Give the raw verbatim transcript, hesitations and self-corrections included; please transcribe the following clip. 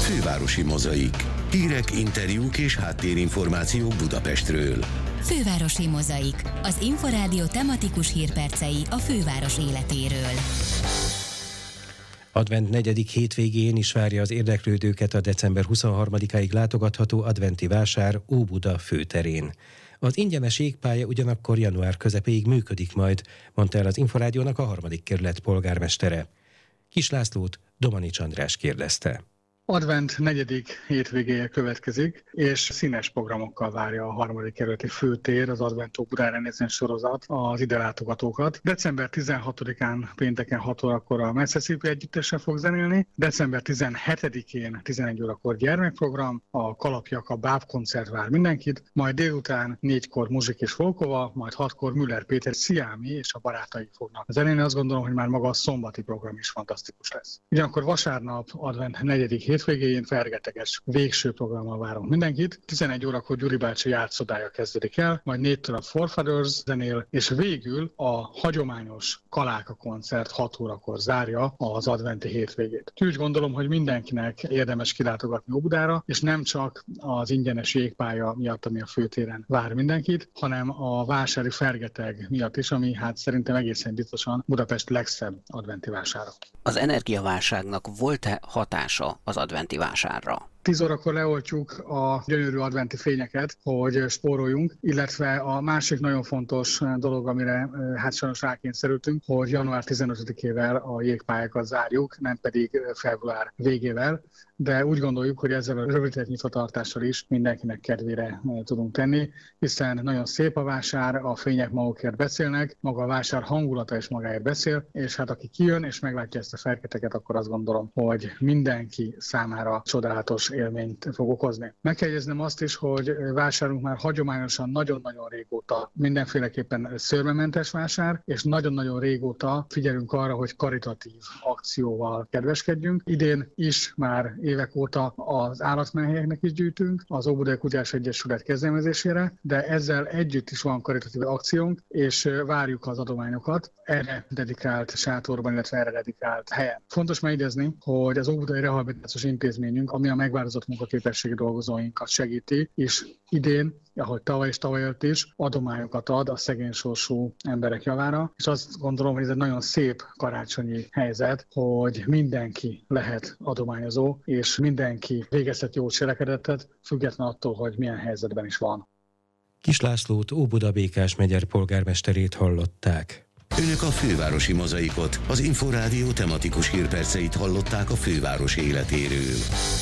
Fővárosi Mozaik. Hírek, interjúk és háttérinformációk Budapestről. Fővárosi Mozaik. Az Inforádió tematikus hírpercei a főváros életéről. Advent negyedik hétvégén is várja az érdeklődőket a december huszonharmadikáig látogatható adventi vásár Óbuda főterén. Az ingyenes jégpálya ugyanakkor január közepéig működik majd, mondta el az Inforádiónak a harmadik kerület polgármestere. Kis Lászlót Domanics András kérdezte. Advent negyedik hétvégéje következik, és színes programokkal várja a harmadik kerületi főtér, az Advent Óbudán rendezvény sorozat az ide látogatókat. december tizenhatodikán pénteken hat órakor a Mississippi együttessel fog zenélni, december tizenhetedikén tizenegy órakor gyermekprogram, a Kalapjak, a bábkoncert vár mindenkit, majd délután négykor Muzsik és Folkova, majd hatkor Müller Péter Sziámi és a barátai fognak zenélni. Azt gondolom, hogy már maga a szombati program is fantasztikus lesz. Ugyanakkor vasárnap Advent negyedik hétvégén fergeteges végső programmal várunk mindenkit. tizenegy órakor Gyuri bácsi játszodája kezdődik el, majd négytől a Forefathers zenél, és végül a hagyományos Kaláka koncert hat órakor zárja az adventi hétvégét. Úgy gondolom, hogy mindenkinek érdemes kilátogatni Óbudára, és nem csak az ingyenes jégpálya miatt, ami a főtéren vár mindenkit, hanem a vásári fergeteg miatt is, ami hát szerintem egészen biztosan Budapest legszebb adventi vására. Az energiaválságnak volt-e hatása az adventi vásárra? tíz órakor leoltjuk a gyönyörű adventi fényeket, hogy spóroljunk, illetve a másik nagyon fontos dolog, amire hát sajnos rákényszerültünk, hogy január tizenötödikével a jégpályákat zárjuk, nem pedig február végével, de úgy gondoljuk, hogy ezzel a rövidített nyitvatartással is mindenkinek kedvére tudunk tenni, hiszen nagyon szép a vásár, a fények magukért beszélnek, maga a vásár hangulata is magáért beszél, és hát aki kijön és meglátja ezt a ferketeket, akkor azt gondolom, hogy mindenki számára csodálatos élményt fog okozni. Meg kell jegyeznem azt is, hogy vásárunk már hagyományosan nagyon-nagyon régóta mindenféleképpen szőrmementes vásár, és nagyon-nagyon régóta figyelünk arra, hogy karitatív akcióval kedveskedjünk. Idén is már évek óta az állatmenhelyeknek is gyűjtünk, az Óbudai Kutyás Egyesület kezdeményezésére, de ezzel együtt is van karitatív akciónk, és várjuk az adományokat erre dedikált sátorban, illetve erre dedikált helyen. Fontos megjegyezni, hogy az Óbudai Rehabilitációs Intézményünk, ami a megváltozott munkaképességi dolgozóinkat segíti, és idén, ahogy tavaly és tavaly előtt is, adományokat ad a szegény sorsú emberek javára, és azt gondolom, hogy ez egy nagyon szép karácsonyi helyzet, hogy mindenki lehet adományozó, és mindenki végezhet jó cselekedetet, független attól, hogy milyen helyzetben is van. Kis Lászlót, Óbuda Békás megyer polgármesterét hallották. Önök a Fővárosi Mozaikot, az Inforádió tematikus hírperceit hallották a főváros életéről.